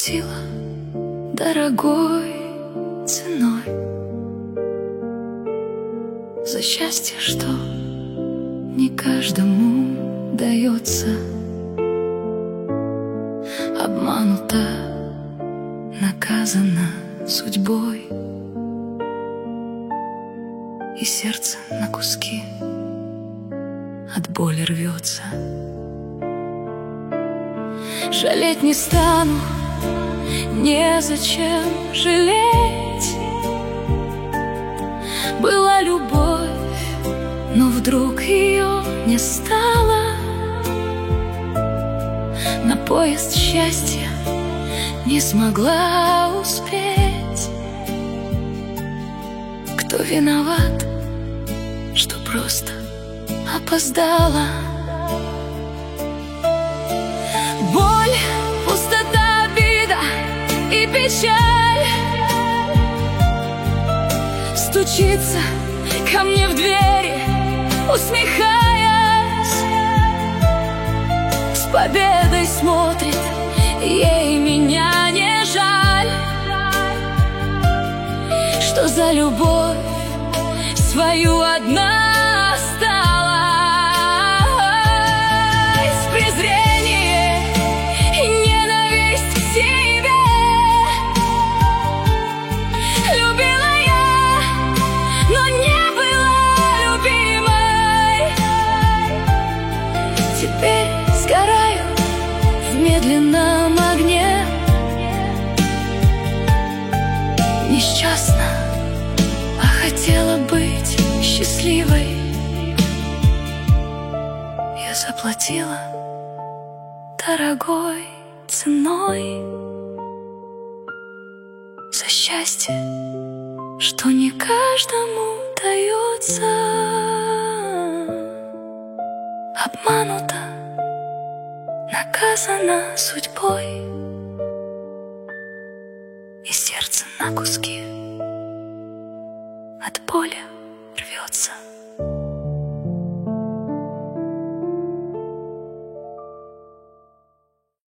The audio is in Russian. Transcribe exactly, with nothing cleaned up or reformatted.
заплатила дорогой ценой за счастье, что не каждому дается. Обманута, наказана судьбой, и сердце на куски от боли рвется. Жалеть не стану, незачем жалеть. Была любовь, но вдруг ее не стало. На поезд счастья не смогла успеть. Кто виноват, что просто опоздала? Боль, пустота, обида и печаль стучится ко мне в двери, усмехаясь. С победой смотрит, ей меня не жаль. Что за любовь свою одна осталась? Презрение и ненависть к себе любила я, но не была любимой. Теперь сгораю в медленном огне. Несчастна, а хотела быть счастливой. Я заплатила дорогой ценой за счастье, что не каждому дается. Обманута, наказана судьбой, и сердце на куски от боли